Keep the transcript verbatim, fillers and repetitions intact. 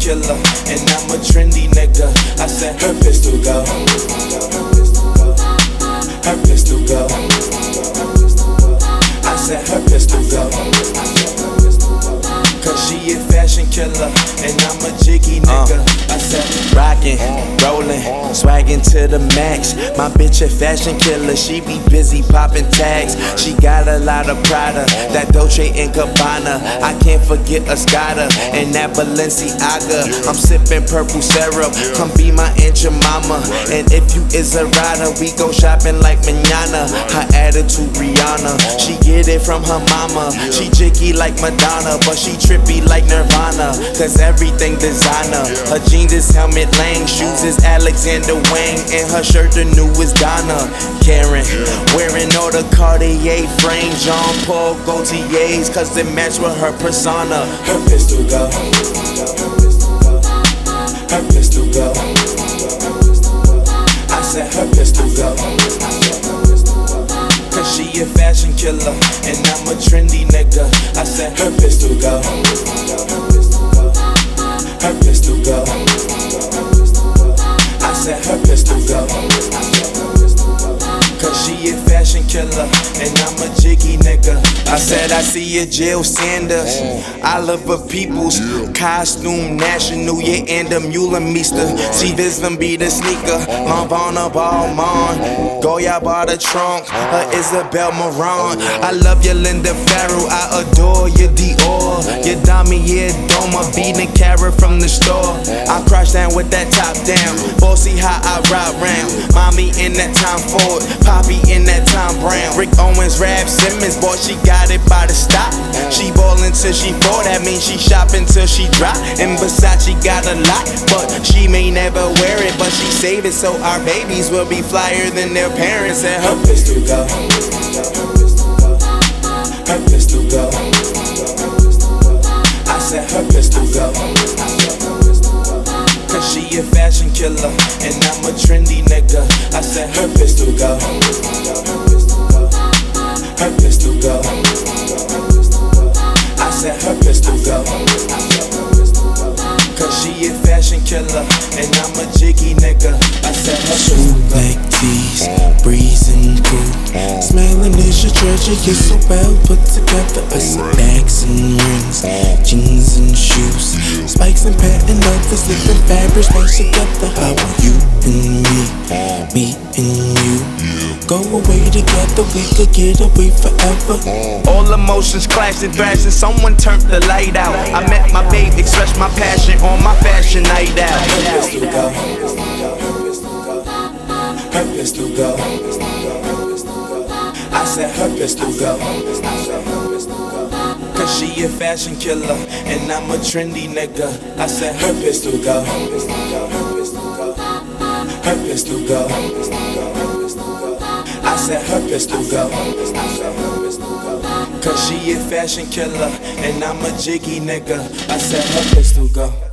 killer, and I'm a trendy nigga. I said her pistol go, her pistol go. I said her pistol go, cause she a fashion killer, and I'm a jiggy nigga. Uh, I said rockin', rollin', swaggin' to the max. My bitch a fashion killer, she be busy poppin' tags. She got a lot of Prada, that Dolce and Gabbana. I can't forget Escada and that Balenciaga. I'm sippin' purple syrup, come be my Aunt Jemima. And if you is a rider, we go shopping like manana. Her attitude Rihanna, she get it from her mama. She jiggy like Madonna, but she trippy like Nirvana, cause everything designer. Her jeans is Helmut Lang, shoes is Alexander Wang, and her shirt the newest Donna Karen. Wearing all the Cartier frames, Jean Paul Gaultier's, cause they match with her persona. Her pistol go, her pistol go. I said her pistol go, cause she a fashion killer, and I'm a trendy nigga. I said her pistol go, her pistol go. I said her pistol go, cause she a fashion killer, and I'm a jiggy nigga. I said I see a Jill Sanders, Oliver Peoples, costume national, yeah, and a Mule Meester. See this one be the sneaker, Lavana Balmain, Goya bought the trunk, her Isabel Marant. I love your Linda Farrell, I adore your Dior, your Damier Doma, beating carrot from the store. I crouch down with that top down, bossy how I ride round. Mommy in that Tom Ford, Poppy in that Tom Brown. Rick Owens, Rap Simmons, boy, she got it by the stop. She ballin' till she fall, that means she shopping till she drop. And Versace got a lot, but she may never wear it, but she save it so our babies will be flyer than their parents. And her pistol go, her pistol go. I said her pistol go, cause she a fashion killer, and I'm a trendy nigga. I said her pistol go, her pistol go. I said her pistol go, cause she a fashion killer, and I'm a jiggy nigga. I said her pistol go. Black tees, breezing cool, smelling is your treasure, you're so well put together. I see bags and rings, jeans and shoes, spikes and patent leathers, different fabrics mixed together. How are you and me, me and you? Go away together, we could get away forever. All emotions clashed and thrashed, and someone turned the light out. I met my babe, expressed my passion on my fashion night out. Her pistol go, her pistol go. I said her pistol go, cause she a fashion killer, and I'm a trendy nigga. I said her pistol go, her pistol go. I said her pistol go, cause she a fashion killer, and I'm a jiggy nigga. I said her pistol go.